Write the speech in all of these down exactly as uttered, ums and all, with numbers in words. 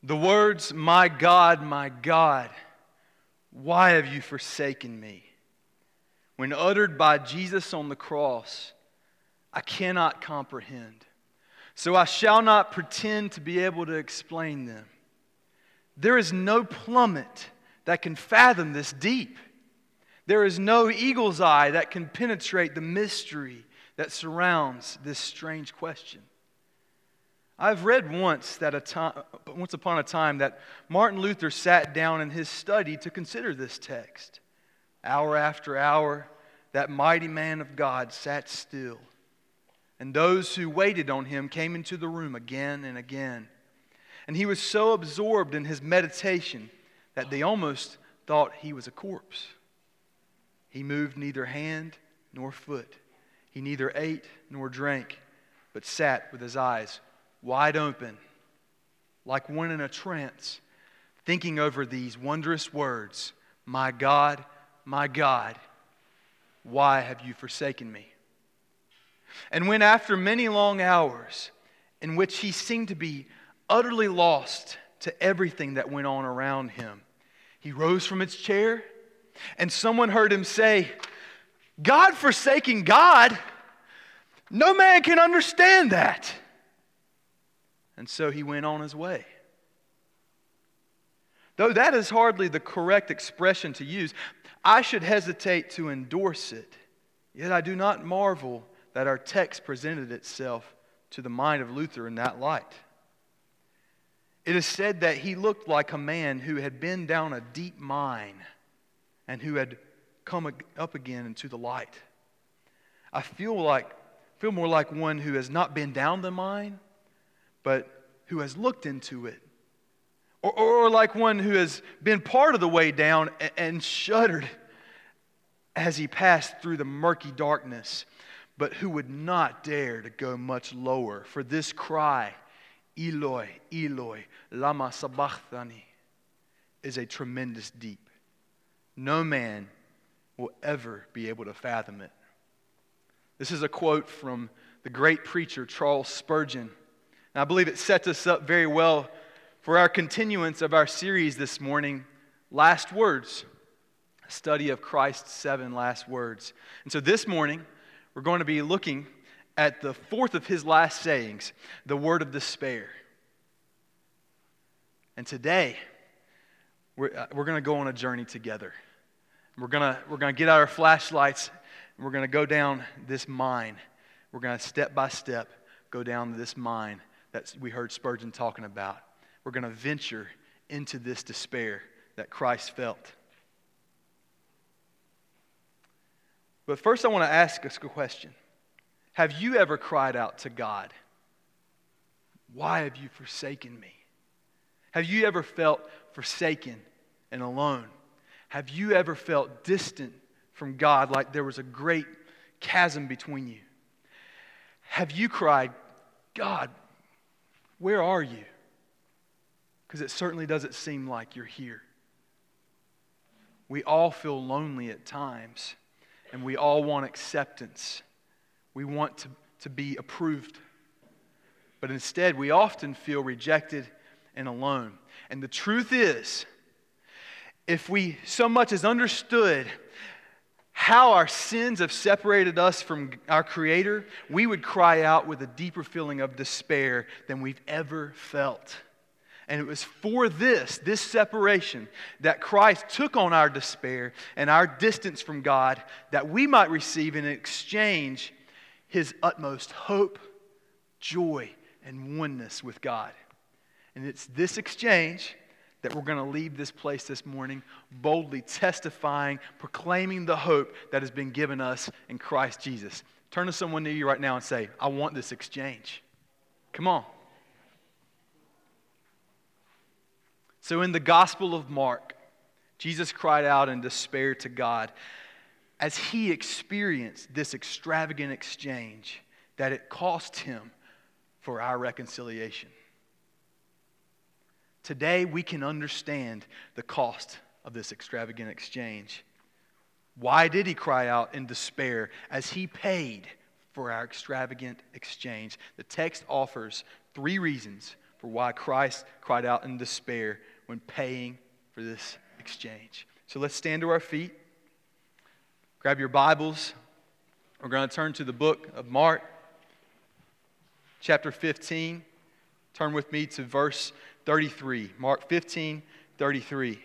The words, "My God, my God, why have you forsaken me?" when uttered by Jesus on the cross, I cannot comprehend. So I shall not pretend to be able to explain them. There is no plummet that can fathom this deep. There is no eagle's eye that can penetrate the mystery that surrounds this strange question. I've read once that a time, once upon a time that Martin Luther sat down in his study to consider this text. Hour after hour, that mighty man of God sat still, and those who waited on him came into the room again and again. And he was so absorbed in his meditation that they almost thought he was a corpse. He moved neither hand nor foot. He neither ate nor drank, but sat with his eyes wide open, like one in a trance, thinking over these wondrous words, "My God, my God, why have you forsaken me?" And when after many long hours, in which he seemed to be utterly lost to everything that went on around him, he rose from his chair, and someone heard him say, "God forsaking God? No man can understand that." And so he went on his way. Though that is hardly the correct expression to use, I should hesitate to endorse it. Yet I do not marvel that our text presented itself to the mind of Luther in that light. It is said that he looked like a man who had been down a deep mine and who had come up again into the light. I feel like feel more like one who has not been down the mine, but who has looked into it. Or, or like one who has been part of the way down and, and shuddered as he passed through the murky darkness, but who would not dare to go much lower. For this cry, "Eloi, Eloi, lama sabachthani," is a tremendous deep. No man will ever be able to fathom it. This is a quote from the great preacher Charles Spurgeon. And I believe it sets us up very well for our continuance of our series this morning, Last Words, a study of Christ's seven last words. And so this morning, we're going to be looking at the fourth of his last sayings, the word of despair. And today, we're, uh, we're going to go on a journey together. We're going to, we're going to get out our flashlights, and we're going to go down this mine. We're going to step by step go down this mine that we heard Spurgeon talking about. We're going to venture into this despair that Christ felt. But first I want to ask us a question. Have you ever cried out to God, "Why have you forsaken me?" Have you ever felt forsaken and alone? Have you ever felt distant from God, like there was a great chasm between you? Have you cried, "God, where are you?" Because it certainly doesn't seem like you're here. We all feel lonely at times, and we all want acceptance. We want to, to be approved. But instead, we often feel rejected and alone. And the truth is, if we so much as understood how our sins have separated us from our Creator, we would cry out with a deeper feeling of despair than we've ever felt. And it was for this, this separation, that Christ took on our despair and our distance from God, that we might receive in exchange His utmost hope, joy, and oneness with God. And it's this exchange that we're going to leave this place this morning boldly testifying, proclaiming the hope that has been given us in Christ Jesus. Turn to someone near you right now and say, "I want this exchange." Come on. So in the Gospel of Mark, Jesus cried out in despair to God as He experienced this extravagant exchange that it cost Him for our reconciliation. Today we can understand the cost of this extravagant exchange. Why did He cry out in despair as He paid for our extravagant exchange? The text offers three reasons for why Christ cried out in despair when paying for this exchange. So let's stand to our feet. Grab your Bibles. We're going to turn to the book of Mark, chapter fifteen. Turn with me to verse thirty-three. Mark fifteen, thirty-three.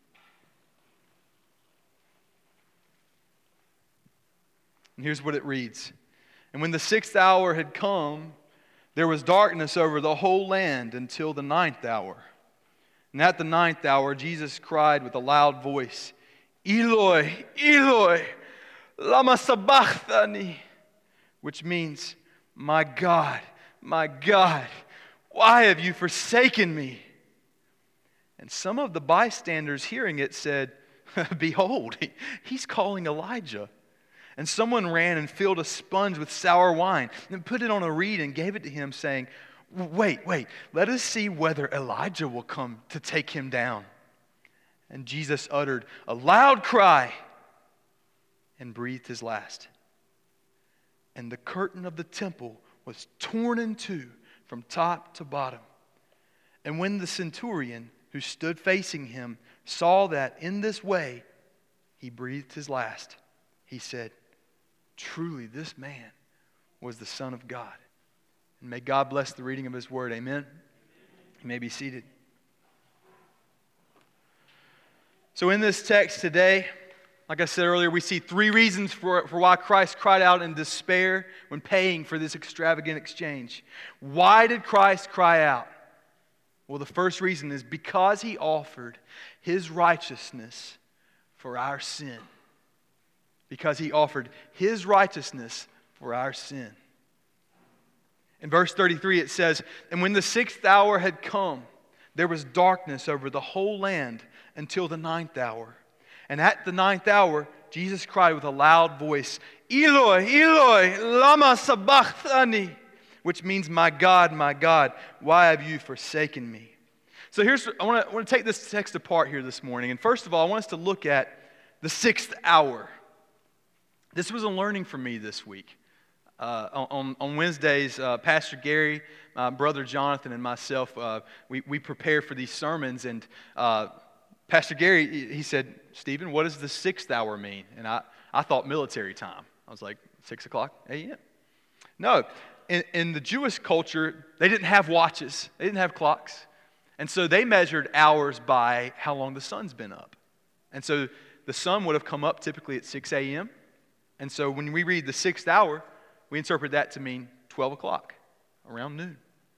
And here's what it reads. And when the sixth hour had come, there was darkness over the whole land until the ninth hour. And at the ninth hour, Jesus cried with a loud voice, Eloi, Eloi, lama sabachthani, which means, my God, my God, why have you forsaken me? And some of the bystanders hearing it said, behold, he's calling Elijah. And someone ran and filled a sponge with sour wine and put it on a reed and gave it to him, saying, wait, wait, let us see whether Elijah will come to take him down. And Jesus uttered a loud cry and breathed his last. And the curtain of the temple was torn in two from top to bottom. And when the centurion who stood facing him saw that in this way he breathed his last, he said, truly this man was the Son of God. And may God bless the reading of His Word. Amen. You may be seated. So in this text today, like I said earlier, we see three reasons for, for why Christ cried out in despair when paying for this extravagant exchange. Why did Christ cry out? Well, the first reason is because He offered His righteousness for our sin. Because He offered His righteousness for our sin. In verse thirty-three it says, and when the sixth hour had come, there was darkness over the whole land until the ninth hour. And at the ninth hour, Jesus cried with a loud voice, Eloi, Eloi, lama sabachthani, which means, my God, my God, why have you forsaken me? So here's, I want to, I want to take this text apart here this morning. And first of all, I want us to look at the sixth hour. This was a learning for me this week. Uh, on, on Wednesdays, uh, Pastor Gary, uh, Brother Jonathan, and myself, uh, we, we prepare for these sermons. And uh, Pastor Gary, he said, Stephen, what does the sixth hour mean? And I, I thought military time. I was like, six o'clock a m? No. In, in the Jewish culture, they didn't have watches. They didn't have clocks. And so they measured hours by how long the sun's been up. And so the sun would have come up typically at six a m And so when we read the sixth hour, we interpret that to mean twelve o'clock, around noon.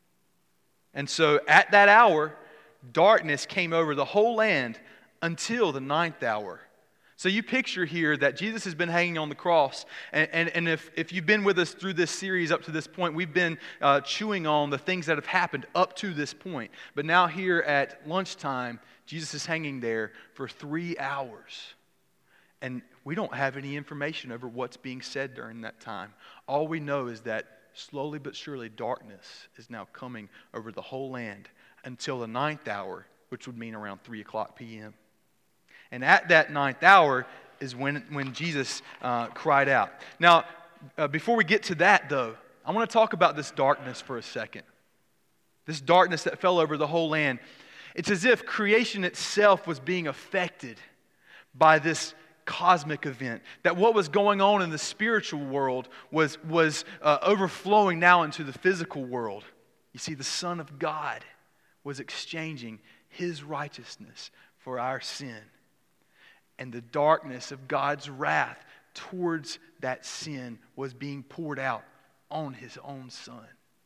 And so at that hour, darkness came over the whole land until the ninth hour. So you picture here that Jesus has been hanging on the cross. And, and, and if, if you've been with us through this series up to this point, we've been uh, chewing on the things that have happened up to this point. But now here at lunchtime, Jesus is hanging there for three hours. And we don't have any information over what's being said during that time. All we know is that slowly but surely darkness is now coming over the whole land until the ninth hour, which would mean around three o'clock p m And at that ninth hour is when, when Jesus uh, cried out. Now, uh, before we get to that though, I want to talk about this darkness for a second. This darkness that fell over the whole land. It's as if creation itself was being affected by this cosmic event. That what was going on in the spiritual world was, was uh, overflowing now into the physical world. You see, the Son of God was exchanging His righteousness for our sin. And the darkness of God's wrath towards that sin was being poured out on His own Son.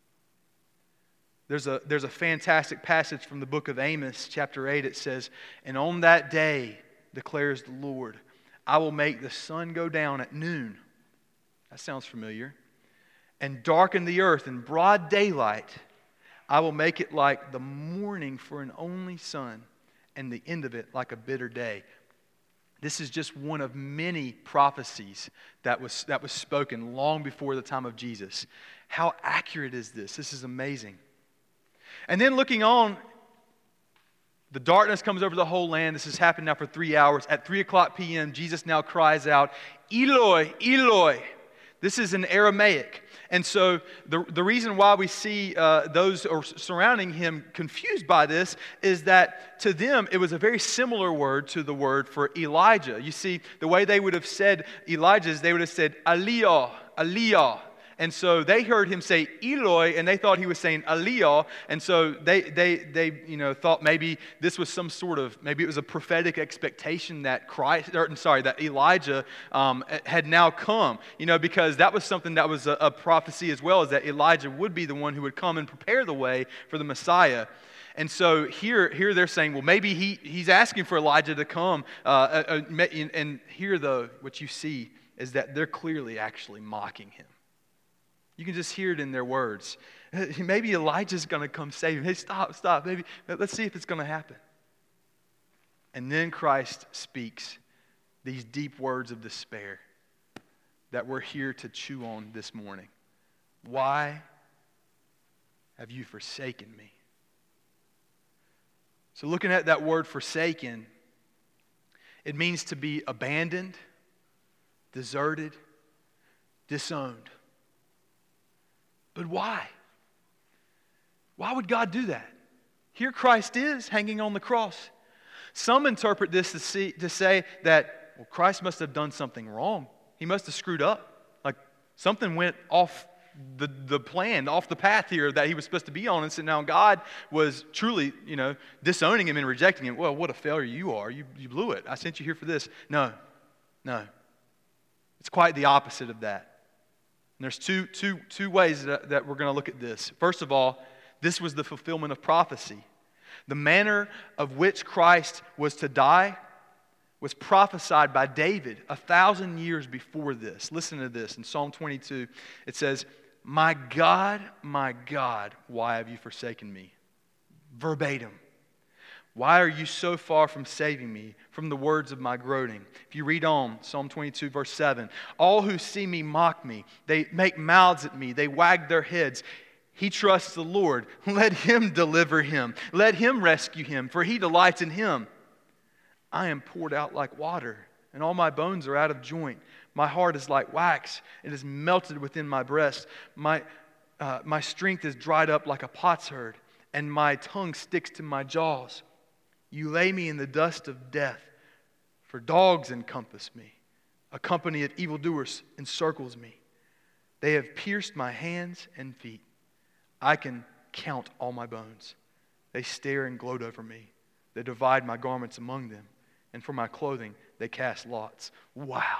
There's a, there's a fantastic passage from the book of Amos, chapter eight. It says, and on that day, declares the Lord, I will make the sun go down at noon. That sounds familiar. And darken the earth in broad daylight. I will make it like the morning for an only son, and the end of it like a bitter day. This is just one of many prophecies that was, that was spoken long before the time of Jesus. How accurate is this? This is amazing. And then looking on, the darkness comes over the whole land. This has happened now for three hours. At three o'clock p m, Jesus now cries out, Eloi, Eloi. This is in Aramaic. And so the, the reason why we see uh, those surrounding him confused by this is that to them it was a very similar word to the word for Elijah. You see, the way they would have said Elijah is they would have said Aliyah, Aliyah. And so they heard him say Eloi, and they thought he was saying Aliyah, and so they they they you know thought maybe this was some sort of maybe it was a prophetic expectation that Christ, or sorry, that Elijah um, had now come, you know, because that was something that was a, a prophecy as well, as that Elijah would be the one who would come and prepare the way for the Messiah. And so here, here they're saying, well, maybe he he's asking for Elijah to come, uh, uh, and here though what you see is that they're clearly actually mocking him. You can just hear it in their words. Maybe Elijah's going to come save him. Hey, stop, stop. Maybe let's see if it's going to happen. And then Christ speaks these deep words of despair that we're here to chew on this morning. Why have you forsaken me? So looking at that word forsaken, it means to be abandoned, deserted, disowned. But why? Why would God do that? Here Christ is hanging on the cross. Some interpret this to, see, to say that, well, Christ must have done something wrong. He must have screwed up. Like something went off the, the plan, off the path here that he was supposed to be on. And so now God was truly, you know, disowning him and rejecting him. Well, what a failure you are. You, you blew it. I sent you here for this. No, no. It's quite the opposite of that. And there's two, two, two ways that, that we're going to look at this. First of all, this was the fulfillment of prophecy. The manner of which Christ was to die was prophesied by David a thousand years before this. Listen to this. In Psalm twenty-two, it says, "My God, my God, why have you forsaken me?" Verbatim. Why are you so far from saving me from the words of my groaning? If you read on, Psalm twenty-two, verse seven, "All who see me mock me. They make mouths at me. They wag their heads. He trusts the Lord. Let him deliver him. Let him rescue him, for he delights in him. I am poured out like water, and all my bones are out of joint. My heart is like wax. It is melted within my breast. My, uh, my strength is dried up like a potsherd, and my tongue sticks to my jaws. You lay me in the dust of death, for dogs encompass me. A company of evildoers encircles me. They have pierced my hands and feet. I can count all my bones. They stare and gloat over me. They divide my garments among them, and for my clothing they cast lots." Wow.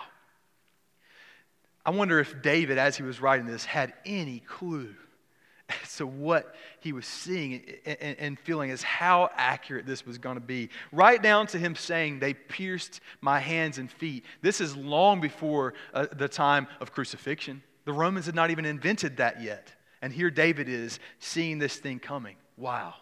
I wonder if David, as he was writing this, had any clue as to what he was seeing and feeling, as how accurate this was going to be. Right down to him saying, "They pierced my hands and feet." This is long before uh, the time of crucifixion. The Romans had not even invented that yet. And here David is seeing this thing coming. Wow.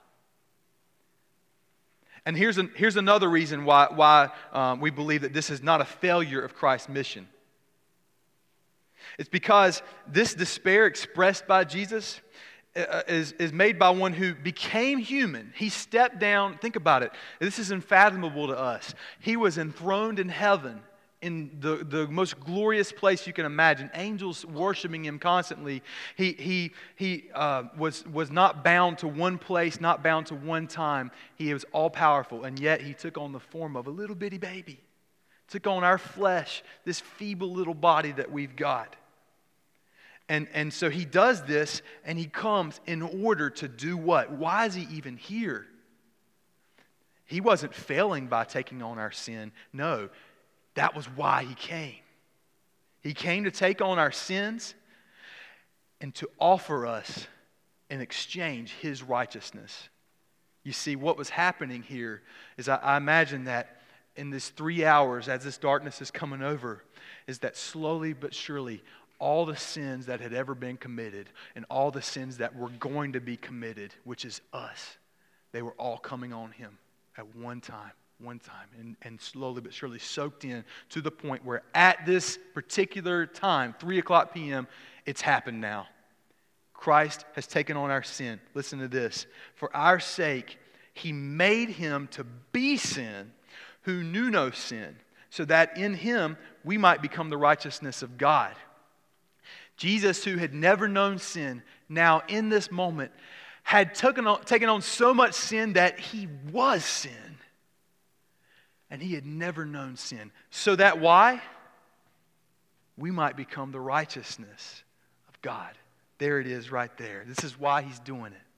And here's, an, here's another reason why, why um, we believe that this is not a failure of Christ's mission. It's because this despair expressed by Jesus uh, is, is made by one who became human. He stepped down. Think about it. This is unfathomable to us. He was enthroned in heaven, in the, the most glorious place you can imagine. Angels worshiping him constantly. He, he, he uh, was, was not bound to one place, not bound to one time. He was all-powerful, and yet he took on the form of a little bitty baby. Took on our flesh, this feeble little body that we've got. And, and so he does this, and he comes in order to do what? Why is he even here? He wasn't failing by taking on our sin. No, that was why he came. He came to take on our sins and to offer us in exchange his righteousness. You see, what was happening here is I, I imagine that in this three hours as this darkness is coming over, is that slowly but surely all the sins that had ever been committed and all the sins that were going to be committed, which is us, they were all coming on him at one time. One time, and, and slowly but surely soaked in to the point where at this particular time, three o'clock p.m., it's happened now. Christ has taken on our sin. Listen to this. For our sake, he made him to be sin who knew no sin, so that in him we might become the righteousness of God. Jesus, who had never known sin, now in this moment had taken on, taken on so much sin that he was sin. And he had never known sin. So that why? We might become the righteousness of God. There it is right there. This is why he's doing it.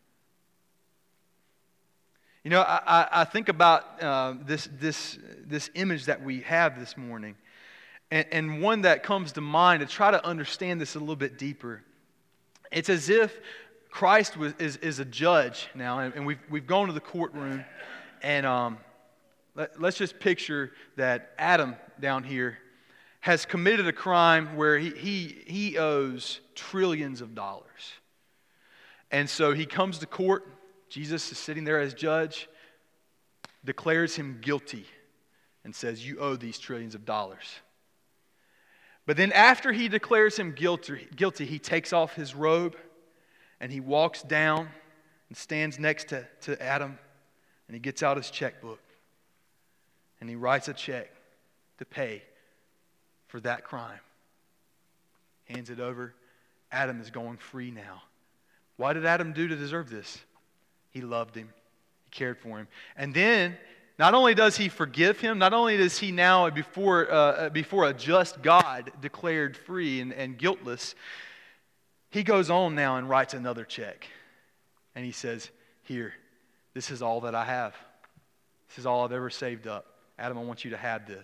You know, I, I, I think about uh, this, this, this image that we have this morning. And, and one that comes to mind to try to understand this a little bit deeper. It's as if Christ was, is, is a judge now. And, and we've, we've gone to the courtroom. And um, let, let's just picture that Adam down here has committed a crime where he, he, he owes trillions of dollars. And so he comes to court. Jesus is sitting there as judge, declares him guilty, and says, you owe these trillions of dollars. But then after he declares him guilty, guilty, he takes off his robe, and he walks down and stands next to, to Adam, and he gets out his checkbook, and he writes a check to pay for that crime. Hands it over. Adam is going free now. What did Adam do to deserve this? He loved him. He cared for him. And then, not only does he forgive him, not only does he now, before, uh, before a just God, declared free and, and guiltless, he goes on now and writes another check. And he says, here, this is all that I have. This is all I've ever saved up. Adam, I want you to have this.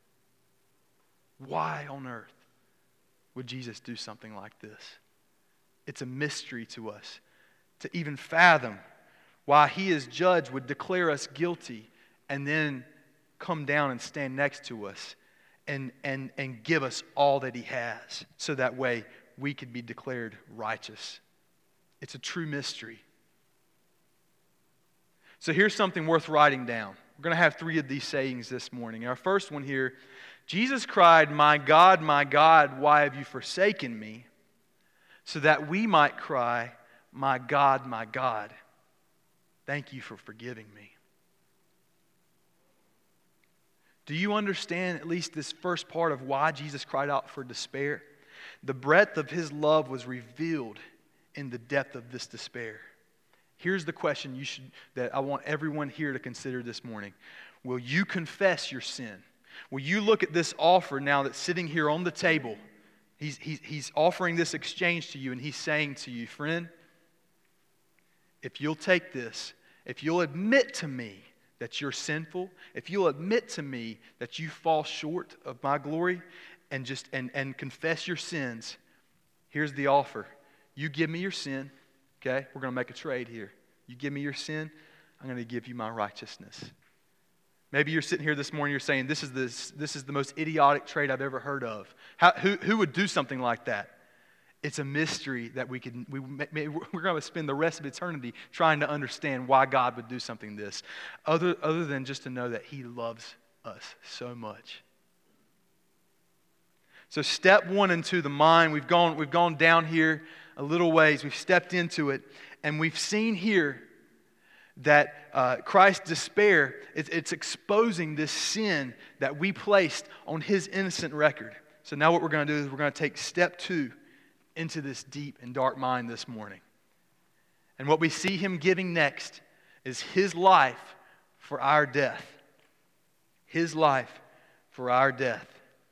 Why on earth would Jesus do something like this? It's a mystery to us to even fathom why he as judge would declare us guilty and then come down and stand next to us and, and, and give us all that he has so that way we could be declared righteous. It's a true mystery. So here's something worth writing down. We're going to have three of these sayings this morning. Our first one here, Jesus cried, my God, my God, why have you forsaken me? So that we might cry, my God, my God, thank you for forgiving me. Do you understand at least this first part of why Jesus cried out for despair? The breadth of his love was revealed in the depth of this despair. Here's the question you should that I want everyone here to consider this morning. Will you confess your sin? Will you look at this offer now that's sitting here on the table? He's, he's, he's offering this exchange to you, and he's saying to you, friend, if you'll take this, if you'll admit to me that you're sinful, if you'll admit to me that you fall short of my glory, and just and, and confess your sins, here's the offer. You give me your sin, okay? We're going to make a trade here. You give me your sin, I'm going to give you my righteousness. Maybe you're sitting here this morning, you're saying, this is, this, this is the most idiotic trade I've ever heard of. How, who, who would do something like that? It's a mystery that we can, we, we're going to spend the rest of eternity trying to understand why God would do something this, other, other than just to know that he loves us so much. So step one into the mind, we've gone, we've gone down here a little ways, we've stepped into it, and we've seen here that uh, Christ's despair, it, it's exposing this sin that we placed on his innocent record. So now what we're going to do is we're going to take step two into this deep and dark mind this morning. And what we see him giving next is his life for our death. His life for our death.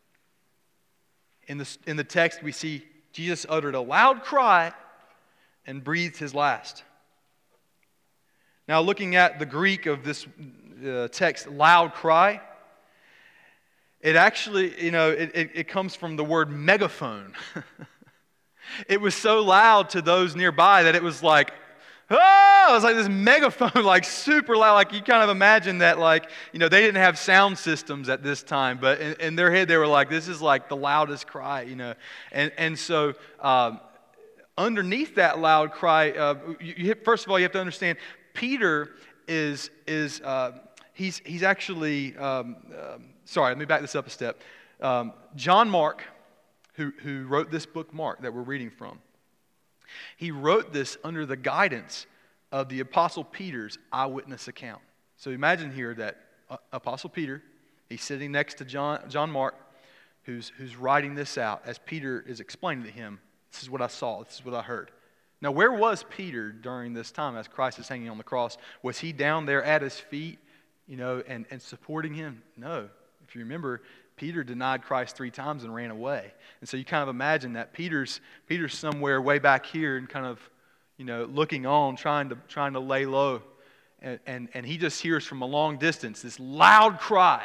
In the, in the text we see Jesus uttered a loud cry and breathed his last. Now, looking at the Greek of this uh, text, loud cry, it actually, you know, it, it, it comes from the word megaphone. It was so loud to those nearby that it was like, oh, it was like this megaphone, like super loud. Like you kind of imagine that, like, you know, they didn't have sound systems at this time, but in, in their head they were like, this is like the loudest cry, you know. And, and so um, underneath that loud cry, uh, you, you, first of all, you have to understand, Peter is, is uh, he's, he's actually, um, um, sorry, let me back this up a step. Um, John Mark, who, who wrote this book, Mark, that we're reading from, he wrote this under the guidance of the Apostle Peter's eyewitness account. So imagine here that uh, Apostle Peter, he's sitting next to John, John Mark, who's, who's writing this out as Peter is explaining to him This is what I saw. This is what I heard. Now, where was Peter during this time as Christ is hanging on the cross? Was he down there at his feet, you know, and, and supporting him? No. If you remember, Peter denied Christ three times and ran away. And so you kind of imagine that Peter's Peter's somewhere way back here and kind of, you know, looking on, trying to trying to lay low. And, and, and he just hears from a long distance this loud cry.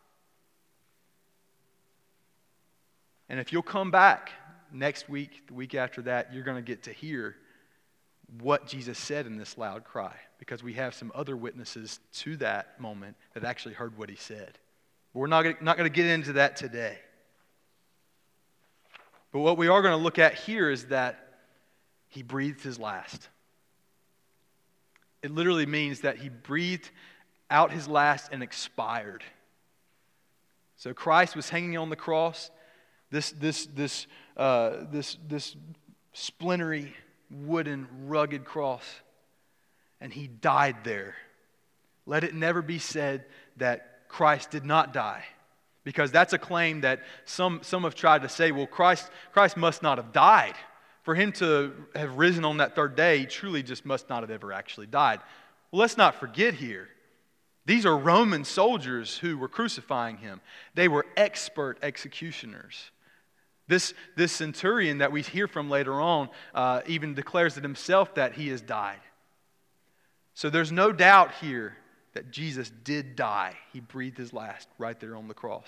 And if you'll come back next week, the week after that, you're going to get to hear what Jesus said in this loud cry, because we have some other witnesses to that moment that actually heard what he said. But we're not going to, not going to get into that today. But what we are going to look at here is that he breathed his last. It literally means that he breathed out his last and expired. So Christ was hanging on the cross, this this this uh, this this splintery, wooden, rugged cross, and he died there. Let it never be said that Christ did not die, because that's a claim that some some have tried to say. Well, Christ Christ must not have died. For him to have risen on that third day, he truly just must not have ever actually died. Well, let's not forget here, these are Roman soldiers who were crucifying him. They were expert executioners. This, this centurion that we hear from later on uh, even declares it himself that he has died. So there's no doubt here that Jesus did die. He breathed his last right there on the cross.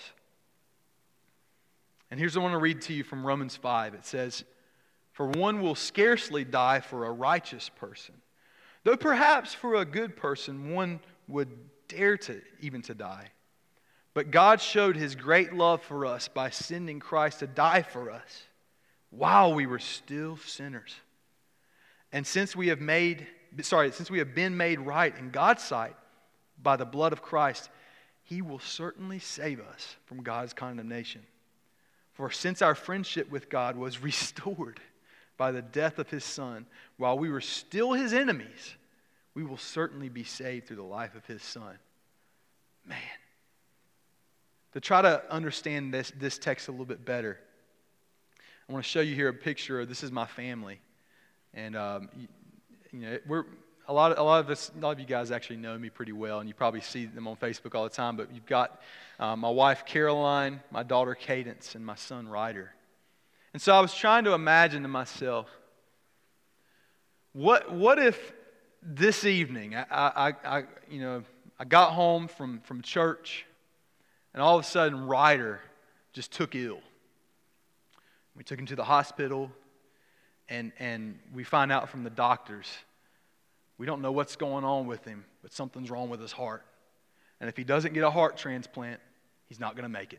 And here's what I want to read to you from Romans five. It says, "For one will scarcely die for a righteous person, though perhaps for a good person one would dare to even to die. But God showed his great love for us by sending Christ to die for us while we were still sinners. And since we have made, sorry, since we have been made right in God's sight by the blood of Christ, he will certainly save us from God's condemnation. For since our friendship with God was restored by the death of his Son, while we were still his enemies, we will certainly be saved through the life of his Son." Man. To try to understand this, this text a little bit better, I want to show you here a picture of, this is my family. And, um, you, you know, we're, a lot of, a lot of us, a lot of you guys actually know me pretty well, and you probably see them on Facebook all the time, but you've got uh, my wife Caroline, my daughter Cadence, and my son Ryder. And so I was trying to imagine to myself, what what if this evening, I, I, I you know, I got home from, from church, and all of a sudden Ryder just took ill. We took him to the hospital, and and we find out from the doctors, we don't know what's going on with him, but something's wrong with his heart. And if he doesn't get a heart transplant, he's not going to make it.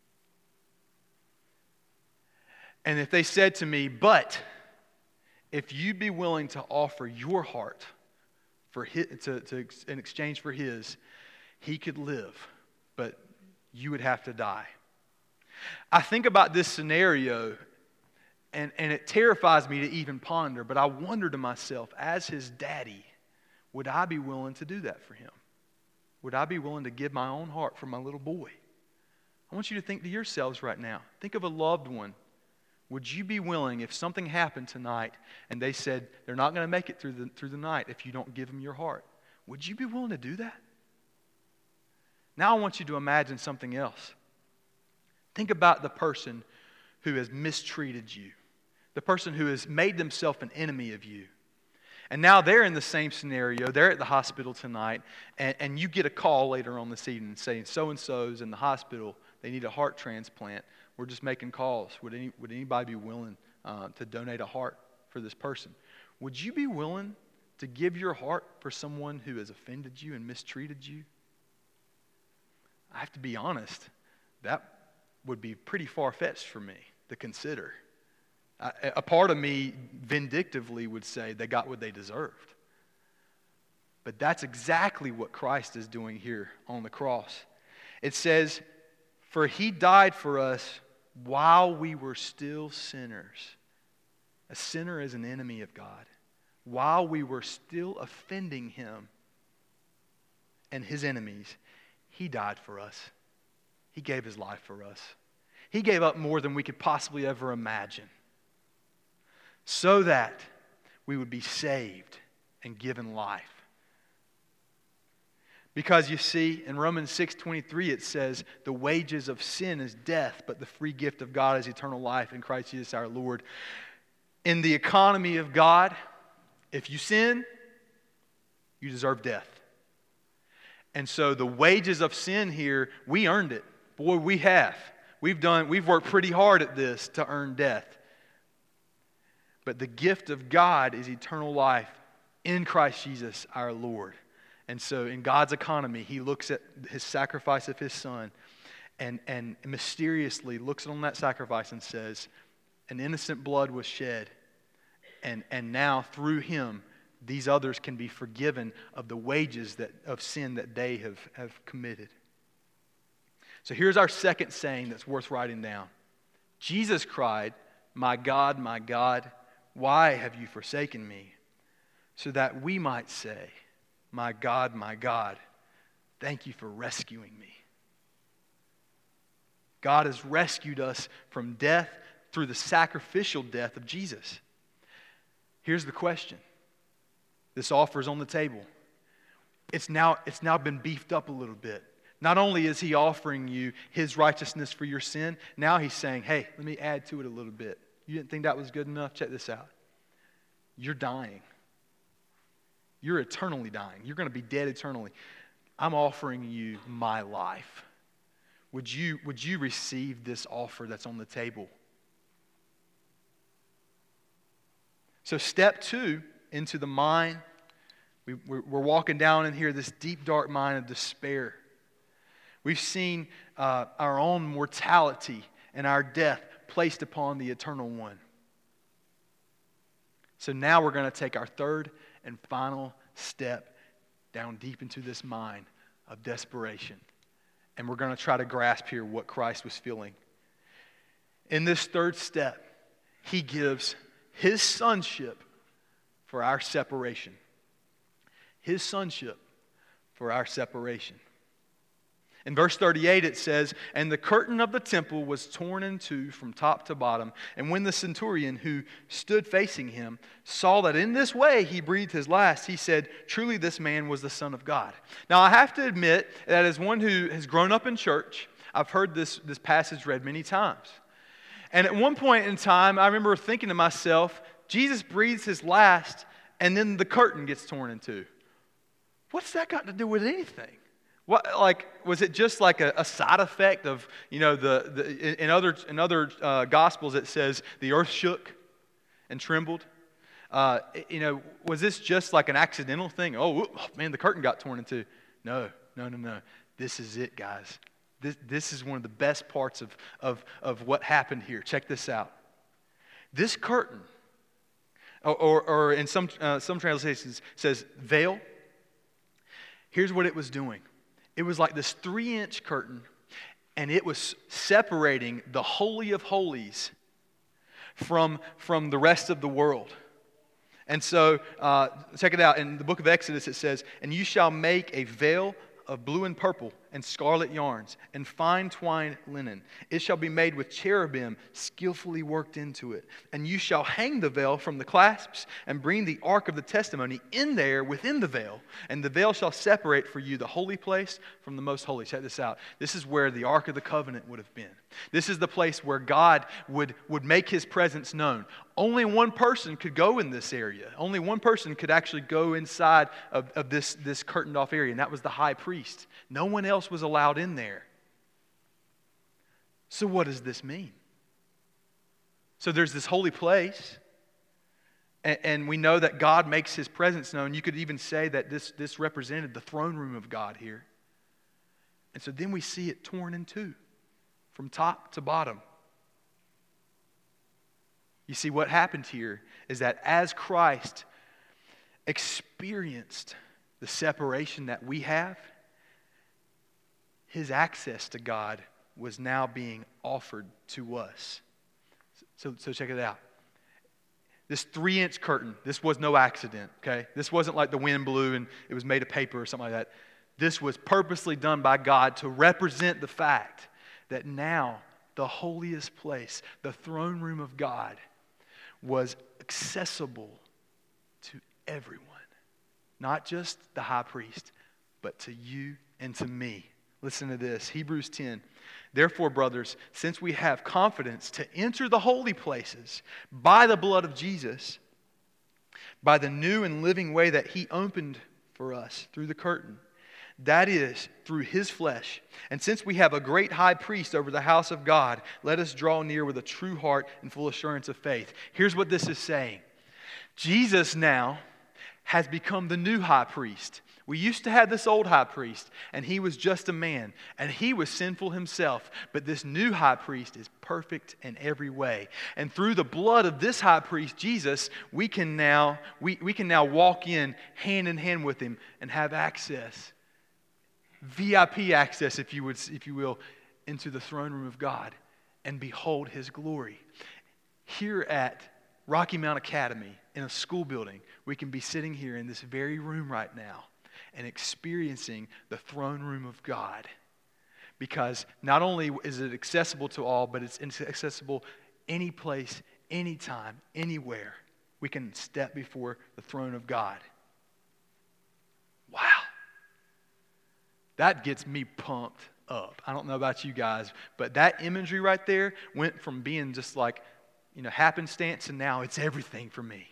And if they said to me, but if you'd be willing to offer your heart for his, to, to, in exchange for his, he could live, but you would have to die. I think about this scenario, and, and it terrifies me to even ponder, but I wonder to myself, as his daddy, would I be willing to do that for him? Would I be willing to give my own heart for my little boy? I want you to think to yourselves right now. Think of a loved one. Would you be willing, if something happened tonight and they said they're not going to make it through the, through the night if you don't give them your heart, would you be willing to do that? Now I want you to imagine something else. Think about the person who has mistreated you, the person who has made themselves an enemy of you. And now they're in the same scenario. They're at the hospital tonight, and, and you get a call later on this evening saying so-and-so's in the hospital. They need a heart transplant. We're just making calls. Would any would anybody be willing uh, to donate a heart for this person? Would you be willing to give your heart for someone who has offended you and mistreated you? I have to be honest, that would be pretty far-fetched for me to consider. I, a part of me vindictively would say they got what they deserved. But that's exactly what Christ is doing here on the cross. It says, "For he died for us while we were still sinners." A sinner is an enemy of God. While we were still offending him and his enemies, he died for us. He gave his life for us. He gave up more than we could possibly ever imagine. so that we would be saved and given life. Because you see, in Romans six twenty-three it says, the wages of sin is death, but the free gift of God is eternal life in Christ Jesus our Lord. In the economy of God, if you sin, you deserve death. And so the wages of sin here, we earned it. Boy, we have. We've done, we've worked pretty hard at this to earn death. But the gift of God is eternal life in Christ Jesus our Lord. And so in God's economy, He looks at His sacrifice of His Son and, and mysteriously looks on that sacrifice and says, an innocent blood was shed. And, and now through Him, these others can be forgiven of the wages that, of sin that they have, have committed. So here's our second saying that's worth writing down. Jesus cried, "My God, my God, why have you forsaken me?" So that we might say, "My God, my God, thank you for rescuing me." God has rescued us from death through the sacrificial death of Jesus. Here's the question. This offer is on the table. It's now, it's now been beefed up a little bit. Not only is He offering you His righteousness for your sin, now He's saying, hey, let me add to it a little bit. You didn't think that was good enough? Check this out. You're dying. You're eternally dying. You're going to be dead eternally. I'm offering you my life. Would you, would you receive this offer that's on the table? So step two into the mine. We, we're, we're walking down in here, this deep, dark mine of despair. We've seen uh, our own mortality and our death placed upon the Eternal One. So now we're going to take our third and final step down deep into this mine of desperation. And we're going to try to grasp here what Christ was feeling. In this third step, He gives His sonship for our separation. His sonship for our separation. In verse thirty-eight it says, "And the curtain of the temple was torn in two from top to bottom. And when the centurion who stood facing him saw that in this way he breathed his last, he said, 'Truly this man was the Son of God.'" Now I have to admit that as one who has grown up in church, I've heard this, this passage read many times. And at one point in time, I remember thinking to myself, Jesus breathes his last and then the curtain gets torn in two. What's that got to do with anything? What, like, was it just like a, a side effect of, you know, the, the in other in other uh, gospels it says the earth shook and trembled? Uh, you know, was this just like an accidental thing? Oh, oh, man, the curtain got torn in two. No, no, no, no. This is it, guys. This this is one of the best parts of of of what happened here. Check this out. This curtain, or or, or in some uh, some translations says veil. Here's what it was doing. It was like this three-inch curtain, and it was separating the Holy of Holies from, from the rest of the world. And so, uh, check it out. In the book of Exodus, it says, "And you shall make a veil of blue and purple and scarlet yarns and fine twined linen. It shall be made with cherubim skillfully worked into it. And you shall hang the veil from the clasps and bring the ark of the testimony in there within the veil. And the veil shall separate for you the holy place from the most holy." Check this out. This is where the ark of the covenant would have been. This is the place where God would, would make His presence known. Only one person could go in this area. Only one person could actually go inside of, of this, this curtained off area, and that was the high priest. No one else was allowed in there. So what does this mean? So there's this holy place, and, and we know that God makes His presence known. You could even say that this, this represented the throne room of God here. And so then we see it torn in two, from top to bottom. You see, what happened here is that as Christ experienced the separation that we have, His access to God was now being offered to us. So, so check it out. This three-inch curtain, this was no accident, okay? This wasn't like the wind blew and it was made of paper or something like that. This was purposely done by God to represent the fact that now the holiest place, the throne room of God, was accessible to everyone. Not just the high priest, but to you and to me. Listen to this, Hebrews ten. Therefore, brothers, since we have confidence to enter the holy places by the blood of Jesus, by the new and living way that He opened for us through the curtain, that is, through His flesh. And since we have a great high priest over the house of God, let us draw near with a true heart and full assurance of faith. Here's what this is saying. Jesus now has become the new high priest. We used to have this old high priest, and he was just a man, and he was sinful himself. But this new high priest is perfect in every way. And through the blood of this high priest, Jesus, we can now we, we can now walk in hand in hand with him and have access, V I P access, if you would, if you will, into the throne room of God and behold His glory. Here at Rocky Mount Academy, in a school building, we can be sitting here in this very room right now and experiencing the throne room of God. Because not only is it accessible to all, but it's accessible any place, anytime, anywhere. We can step before the throne of God. Wow. That gets me pumped up. I don't know about you guys, but that imagery right there went from being just like, you know, happenstance, and now it's everything for me.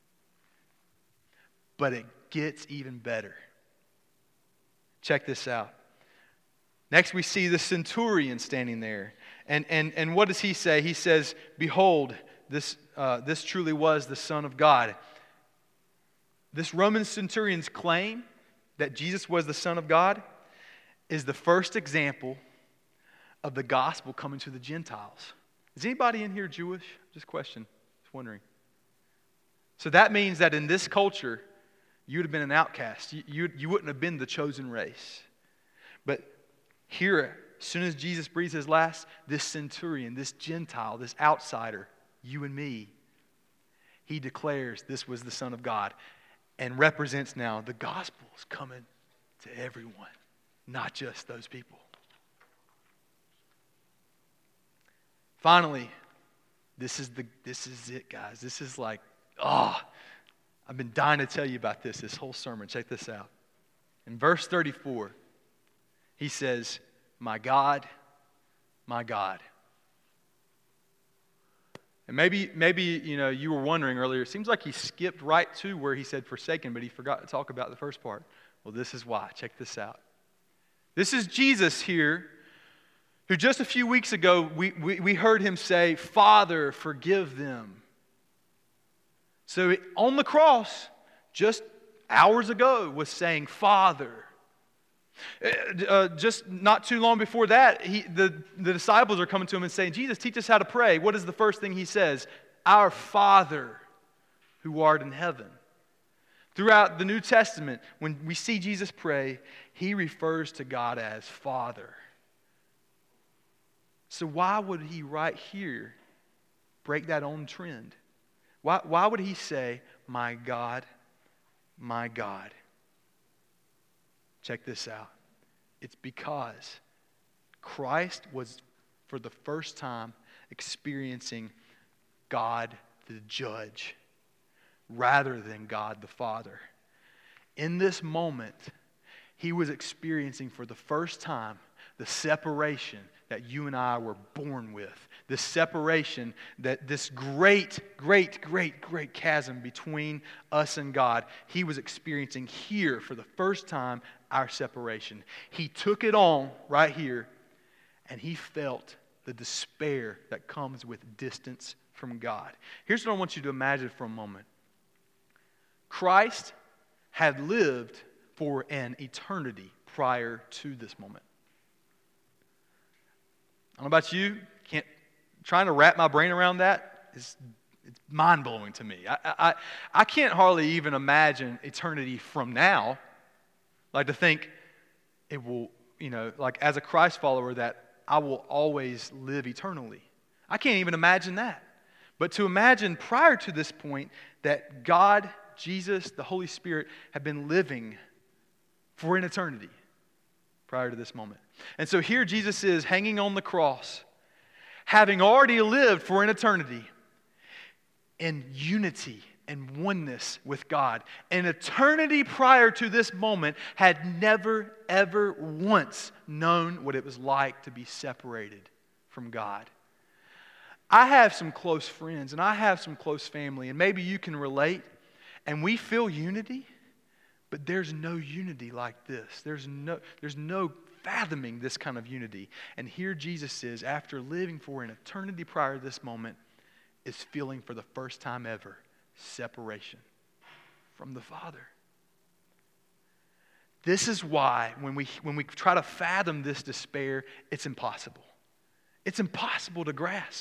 But it gets even better. Check this out. Next we see the centurion standing there. And, and, and what does he say? He says, behold, this, uh, this truly was the Son of God. This Roman centurion's claim that Jesus was the Son of God is the first example of the gospel coming to the Gentiles. Is anybody in here Jewish? Just a question. Just wondering. So that means that in this culture, you would have been an outcast. You, you, you wouldn't have been the chosen race. But here, as soon as Jesus breathes His last, this centurion, this Gentile, this outsider, you and me, he declares this was the Son of God and represents now the gospel is coming to everyone, not just those people. Finally, this is the this is it, guys. This is like, ah, oh, I've been dying to tell you about this, this whole sermon. Check this out. In verse thirty-four, he says, my God, my God. And maybe, maybe you know, you were wondering earlier, it seems like he skipped right to where he said forsaken, but he forgot to talk about the first part. Well, this is why. Check this out. This is Jesus here, who just a few weeks ago, we, we, we heard him say, Father, forgive them. So on the cross, just hours ago, was saying, Father. Uh, just not too long before that, he, the, the disciples are coming to him and saying, Jesus, teach us how to pray. What is the first thing he says? Our Father who art in heaven. Throughout the New Testament, when we see Jesus pray, he refers to God as Father. So why would he right here break that own trend? Why, why would he say, my God, my God? Check this out. It's because Christ was, for the first time, experiencing God the judge rather than God the Father. In this moment, he was experiencing for the first time the separation that you and I were born with. This separation, that this great, great, great, great chasm between us and God, he was experiencing here for the first time our separation. He took it on right here, and he felt the despair that comes with distance from God. Here's what I want you to imagine for a moment. Christ had lived for an eternity prior to this moment. I don't know about you, can't trying to wrap my brain around that is it's mind-blowing to me. I, I, I can't hardly even imagine eternity from now. Like to think it will, you know, like as a Christ follower that I will always live eternally. I can't even imagine that. But to imagine prior to this point that God, Jesus, the Holy Spirit have been living for an eternity prior to this moment. And so here Jesus is hanging on the cross, having already lived for an eternity. in unity and oneness with God. An eternity prior to this moment had never, ever once known what it was like to be separated from God. I have some close friends and I have some close family, and maybe you can relate, and we feel unity, but there's no unity like this. There's no, there's no fathoming this kind of unity. And here Jesus is, after living for an eternity prior to this moment, is feeling for the first time ever separation from the Father. This is why when we when we try to fathom this despair, it's impossible. It's impossible to grasp.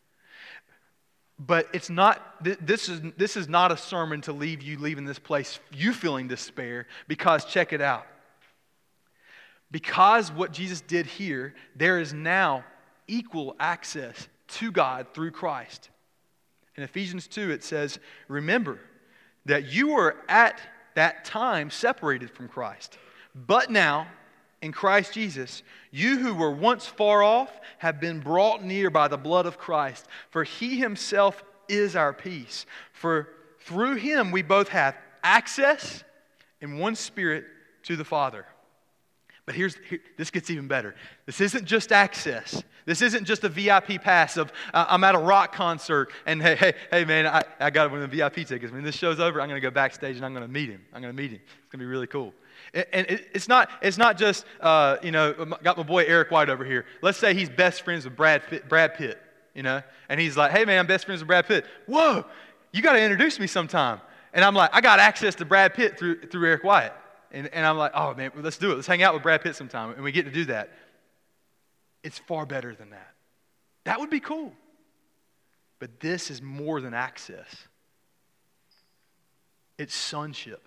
But it's not, this is, this is not a sermon to leave you leaving this place, you feeling despair, because check it out. Because what Jesus did here, there is now equal access to God through Christ. In Ephesians two, it says, remember that you were at that time separated from Christ. But now, in Christ Jesus, you who were once far off have been brought near by the blood of Christ. For He Himself is our peace. For through Him we both have access in one Spirit to the Father. But here's here, this gets even better. This isn't just access. This isn't just a V I P pass of uh, I'm at a rock concert and hey, hey, hey man, I, I got one of the V I P tickets. When this show's over, I'm going to go backstage and I'm going to meet him. I'm going to meet him. It's going to be really cool. And it's not, it's not just, uh, you know, got my boy Eric White over here. Let's say he's best friends with Brad Pitt, Brad Pitt, you know, and he's like, hey man, I'm best friends with Brad Pitt. Whoa, you got to introduce me sometime. And I'm like, I got access to Brad Pitt through through Eric White. And, and I'm like, oh man, let's do it. Let's hang out with Brad Pitt sometime. And we get to do that. It's far better than that. That would be cool. But this is more than access. It's sonship.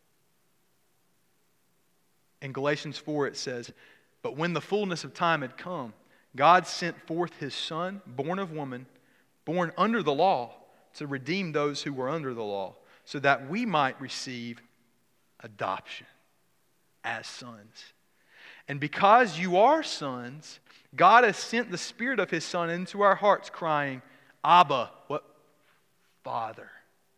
In Galatians four it says, but when the fullness of time had come, God sent forth His Son, born of woman, born under the law, to redeem those who were under the law, so that we might receive adoption as sons. And because you are sons, God has sent the Spirit of His Son into our hearts, crying, Abba, what? Father.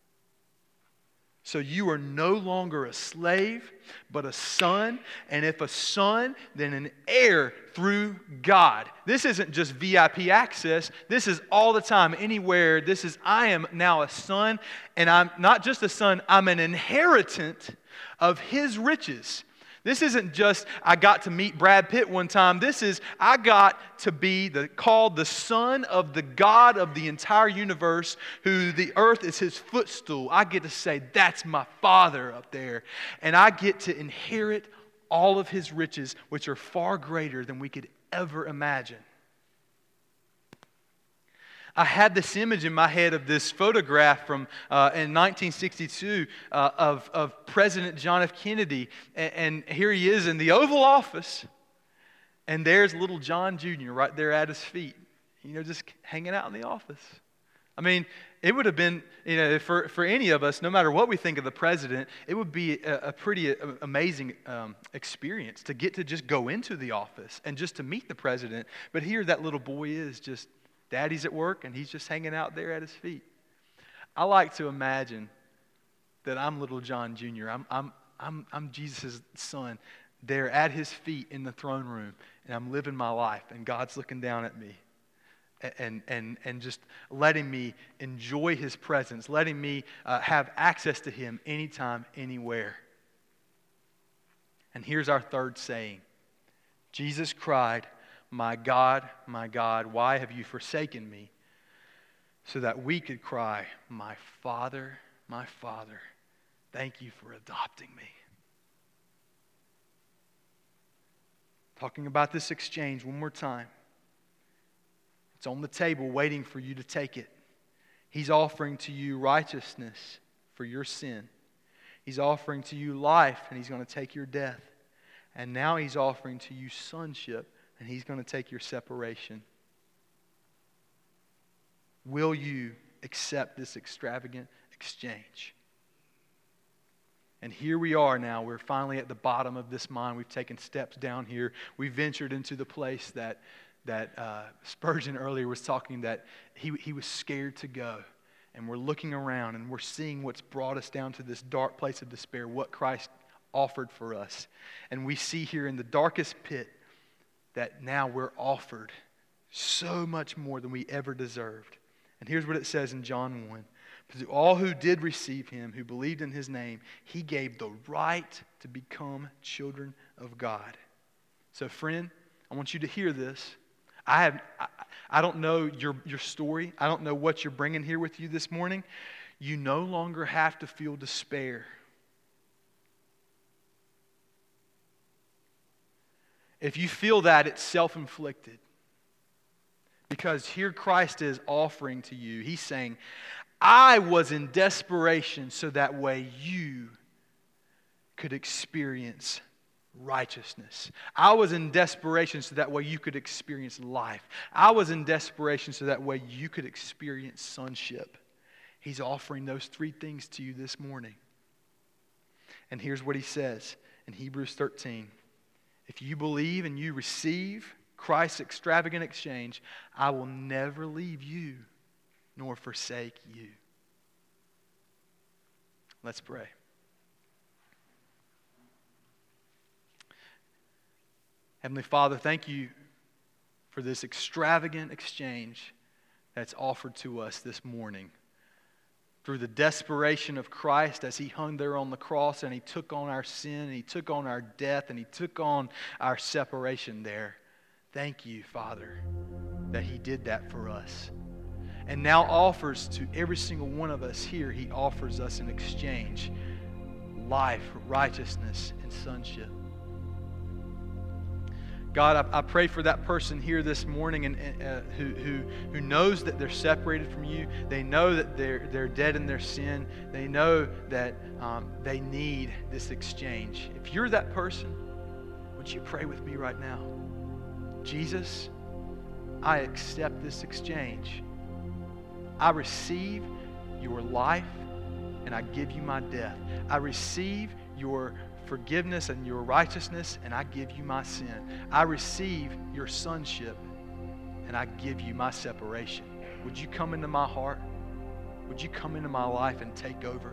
So you are no longer a slave, but a son. And if a son, then an heir through God. This isn't just V I P access. This is all the time, anywhere. This is, I am now a son. And I'm not just a son, I'm an inheritant of His riches. This isn't just, I got to meet Brad Pitt one time. This is, I got to be the, called the son of the God of the entire universe, who the earth is His footstool. I get to say, that's my Father up there. And I get to inherit all of His riches, which are far greater than we could ever imagine. I had this image in my head of this photograph from uh, in nineteen sixty-two uh, of, of President John F. Kennedy. And, and here he is in the Oval Office. And there's little John Junior right there at his feet, you know, just hanging out in the office. I mean, it would have been, you know, for, for any of us, no matter what we think of the president, it would be a, a pretty amazing um, experience to get to just go into the office and just to meet the president. But here that little boy is just, Daddy's at work, and he's just hanging out there at his feet. I like to imagine that I'm little John Junior I'm, I'm, I'm, I'm Jesus' son there at His feet in the throne room, and I'm living my life, and God's looking down at me and, and, and just letting me enjoy His presence, letting me uh, have access to Him anytime, anywhere. And here's our third saying. Jesus cried, my God, my God, why have you forsaken me? So that we could cry, my Father, my Father, thank you for adopting me. Talking about this exchange one more time. It's on the table waiting for you to take it. He's offering to you righteousness for your sin. He's offering to you life, and He's going to take your death. And now He's offering to you sonship, and He's going to take your separation. Will you accept this extravagant exchange? And here we are now. We're finally at the bottom of this mine. We've taken steps down here. We've ventured into the place that, that uh, Spurgeon earlier was talking that he, he was scared to go. and we're looking around and we're seeing what's brought us down to this dark place of despair, what Christ offered for us. And we see here in the darkest pit that now we're offered so much more than we ever deserved. And here's what it says in John one. To all who did receive him, who believed in his name, he gave the right to become children of God. So friend, I want you to hear this. I have, I, I don't know your, your story. I don't know what you're bringing here with you this morning. You no longer have to feel despair. If you feel that, it's self-inflicted. Because here Christ is offering to you. He's saying, I was in desperation so that way you could experience righteousness. I was in desperation so that way you could experience life. I was in desperation so that way you could experience sonship. He's offering those three things to you this morning. And here's what he says in Hebrews thirteen. If you believe and you receive Christ's extravagant exchange, I will never leave you nor forsake you. Let's pray. Heavenly Father, thank you for this extravagant exchange that's offered to us this morning. Through the desperation of Christ as he hung there on the cross and he took on our sin and he took on our death and he took on our separation there. Thank you, Father, that he did that for us. And now offers to every single one of us here, he offers us in exchange life, righteousness, and sonship. God, I, I pray for that person here this morning and, uh, who, who, who knows that they're separated from you. They know that they're, they're dead in their sin. They know that um, they need this exchange. If you're that person, would you pray with me right now? Jesus, I accept this exchange. I receive your life and I give you my death. I receive your forgiveness and your righteousness and I give you my sin. I receive your sonship and I give you my separation. Would you come into my heart? Would you come into my life and take over?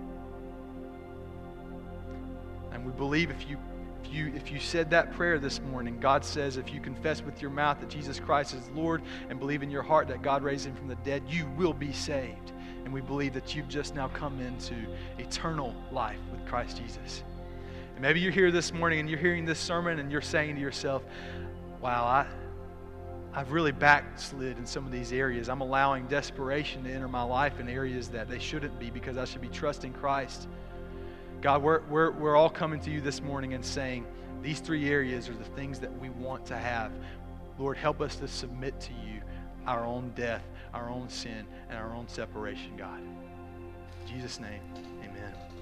And we believe if you If you, if you said that prayer this morning, God says if you confess with your mouth that Jesus Christ is Lord and believe in your heart that God raised him from the dead, you will be saved. And we believe that you've just now come into eternal life with Christ Jesus. And maybe you're here this morning and you're hearing this sermon and you're saying to yourself, wow, I, I've really backslid in some of these areas. I'm allowing desperation to enter my life in areas that they shouldn't be because I should be trusting Christ. God, we're, we're, we're all coming to you this morning and saying these three areas are the things that we want to have. Lord, help us to submit to you our own death, our own sin, and our own separation, God. In Jesus' name, amen.